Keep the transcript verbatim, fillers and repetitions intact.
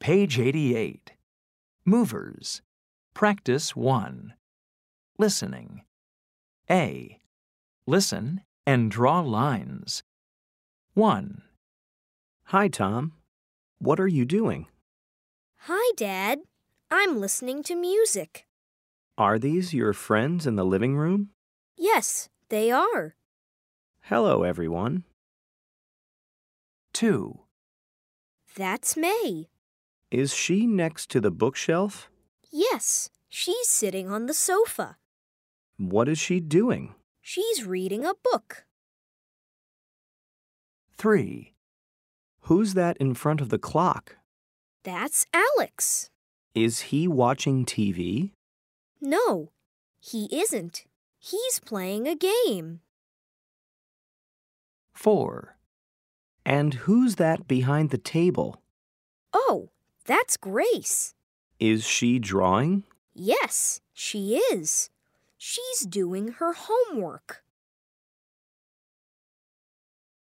Page eighty-eight. Movers. Practice one. Listening. A. Listen and draw lines. one. Hi, Tom. What are you doing? Hi, Dad. I'm listening to music. Are these your friends in the living room? Yes, they are. Hello, everyone. two. That's May. Is she next to the bookshelf? Yes, she's sitting on the sofa. What is she doing? She's reading a book. three. Who's that in front of the clock? That's Alex. Is he watching T V? No, he isn't. He's playing a game. four. And who's that behind the table? Oh, that's Grace. Is she drawing? Yes, she is. She's doing her homework.